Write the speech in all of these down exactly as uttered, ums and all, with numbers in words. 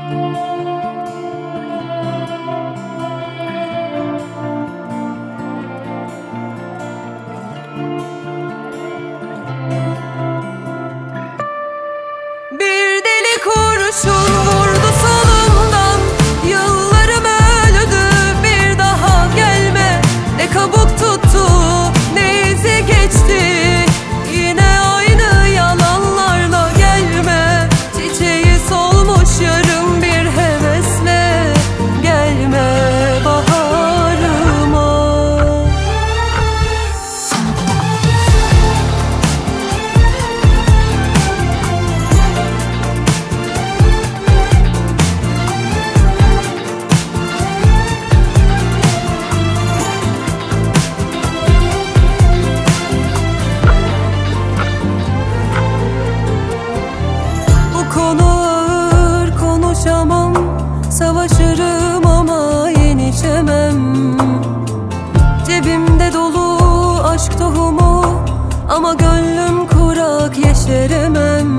Bir deli kurşun vurdu solumdan, yıllarım öldü bir daha gelme. Ne kabuk tuttu ne izi geçti, yine aynı yalanlarla gelme. Çiçeği solmuş yarım bir hevesle, gelme baharıma. Konuşamam, savaşırım ama yenişemem. Cebimde dolu aşk tohumu ama gönlüm kurak, yeşeremem.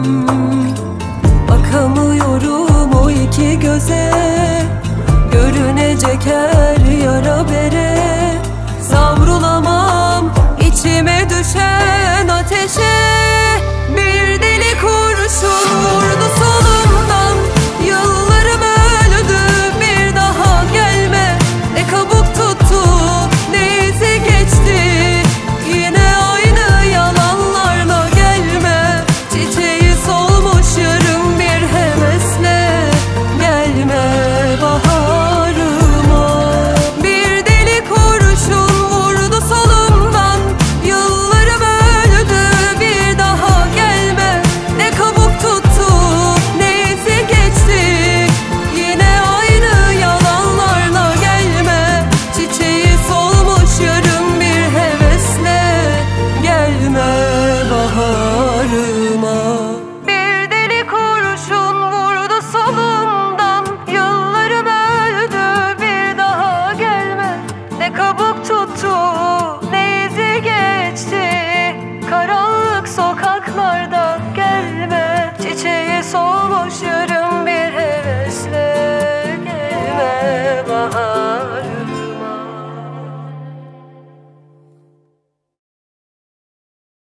Bakamıyorum o iki göze, görünecek her yara bere. Savrulamam içime düşen ateşe.